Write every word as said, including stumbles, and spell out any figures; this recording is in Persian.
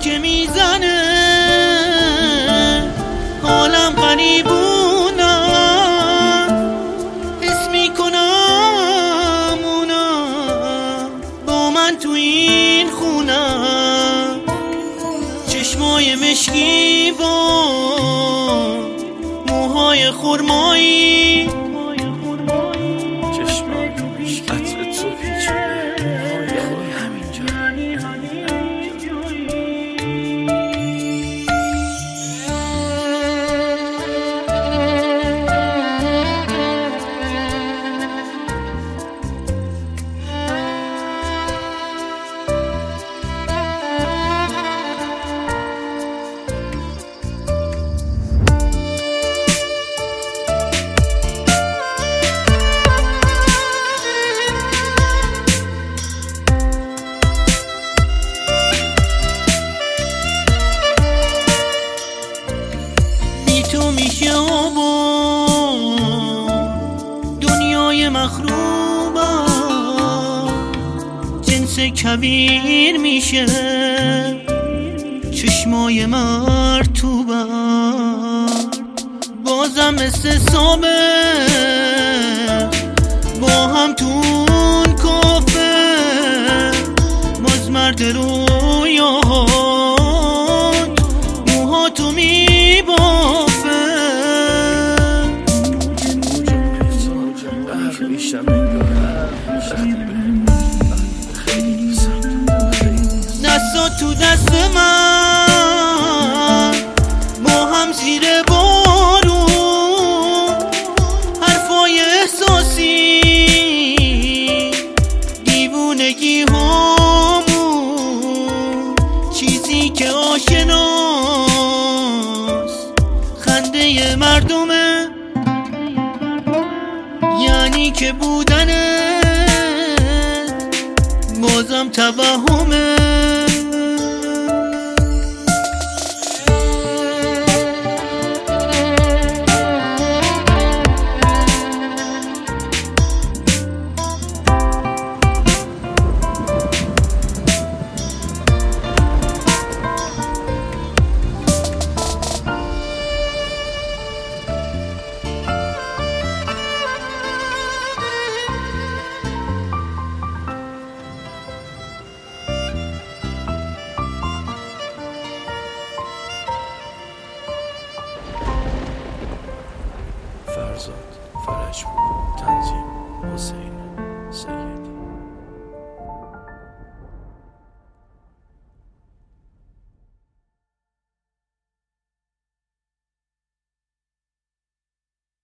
که میزنه حالم غریبونم، حس میکنم اونم با من تو این خونم. چشمای مشکی با موهای خرمایی، چشمای عطر تو پیچیده یعنی همینجا. تو میشه آبا دنیای مخروبا، جنس کبیر میشه چشمای مرطوبا. بازم مثل سابه با هم تون کافه، باز مرد رویاهات موها تو میبافه. دستا تو دست من با هم زیر بارون، حرفای احساسی دیوونگی همون چیزی که آشناست خنده مردمه، یعنی که بودنت بازم توهمه.